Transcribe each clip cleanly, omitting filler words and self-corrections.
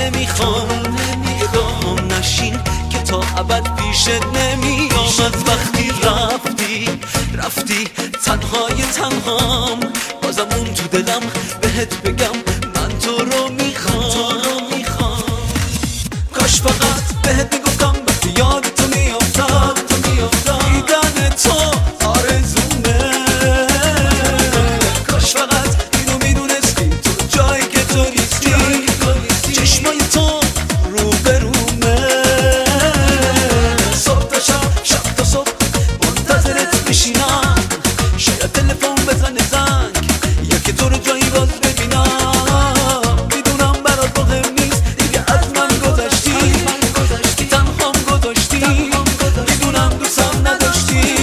نمیخوام نشین که تا ابد پیشت نمیام. وقتی رفتی تنهام، بازم اون تو دلم بهت بگم من تو رو میخوام. کاش فقط بهت میگفتم وقتی یاد تو میافتم، دیدن تو آرزومه. کاش فقط اینو میدونستی تو جایی که تو نیستی، چشمای تو روبرومه. صبح تا شب تا صبح منتظرت میشینم، شاید تلفن بزنه زنگ یا که تو رو جایی باز ببینم. میدونم برات مهم نیست دیگه از من گذشتی، تنهام گذاشتی، میدونم دوستم نداشتی.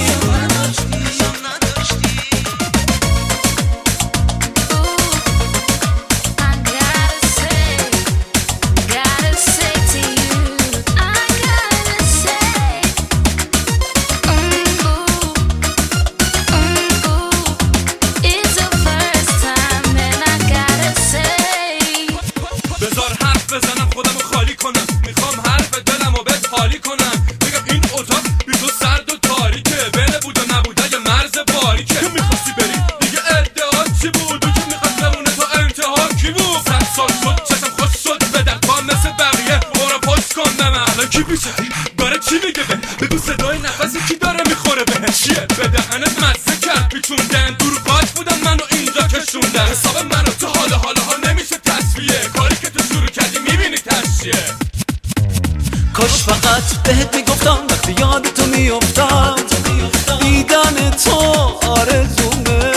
بذار حرف بزنم خودمو خالی کنم، میخوام حرف دلمو بهت حالی کنم. بگم این اتاق بی تو سرد و تاریکه، بین بود و نبوده یه مرز باریکه. تو میخواستی بری دیگه ادعا چی بود؟ اون که میخواست بمونه تا انتها کی بود؟ 100 سال شد چشم خوش شد به در پا مثل بقیه، برو پشت کن به من. الان کی پیشه داره چی میگه؟ بگو صدای نفسی کی داره میخوره به چیه؟ به دهنت مزه کرد پیچوندن، دور باج بودم منو اینجا کشوندن. حساب منو تو حالا ها نمیشه تصفیه، کاری که تو شروع کردی میبینی تشیه. کاش فقط بهت میگفتم وقتی یاد تو میافتم، دیدن تو آرزومه.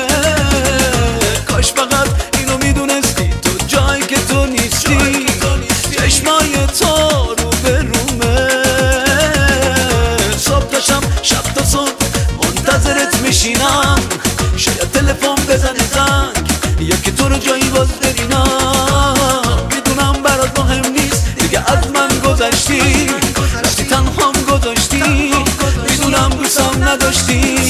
کاش فقط اینو میدونستی تو جایی که تو نیستی، چشمای تو روبرومه. صبح تا شب تا صبح منتظرت میشینم، شاید تلفن بزنه زنگ یا که تو رو جایی باز ببینم. میدونم برات مهم نیست دیگه از من گذشتی، رفتی تنهام گذاشتی، میدونم دوستم نداشتی.